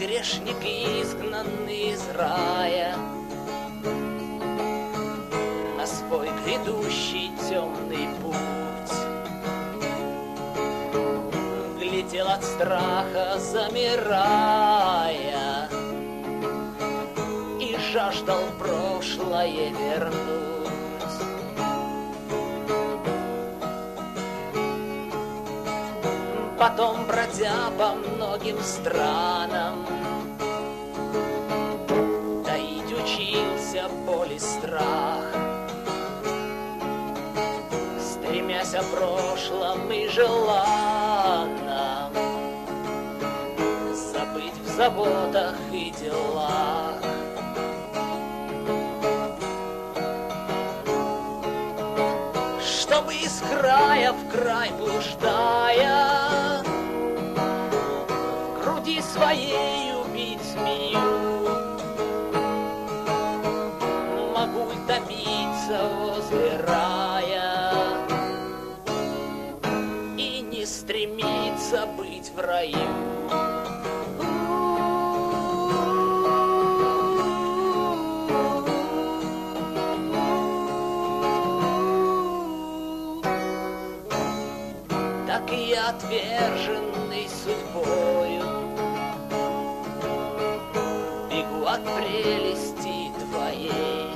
грешник, изгнанный из рая, на свой грядущий темный путь глядел от страха, замирая, и жаждал прошлое вернуть. Потом, бродя по многим странам, таить учился боль и страх, стремясь о прошлом и желанном забыть в заботах и делах. Чтобы из края в край блуждая, в груди своей убить змею, могу ли томиться возле рая и не стремиться быть в раю. Так и я, отверженный судьбою, бегу от прелести твоей,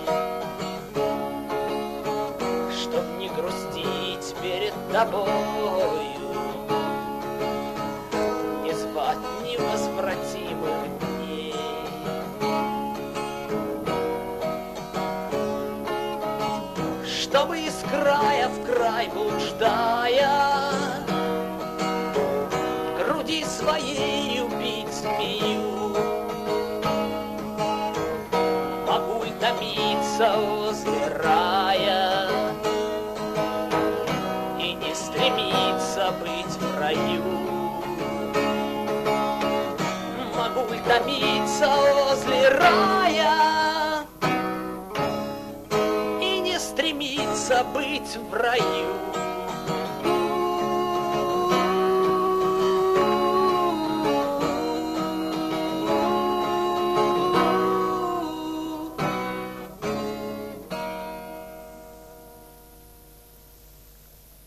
чтоб не грустить перед тобою, не звать невозвратимых дней. Чтобы из края в край блуждая, в груди своей убить змею, могу ли томиться возле рая и не стремиться быть в раю. Могу ли томиться возле рая и не стремиться быть в раю.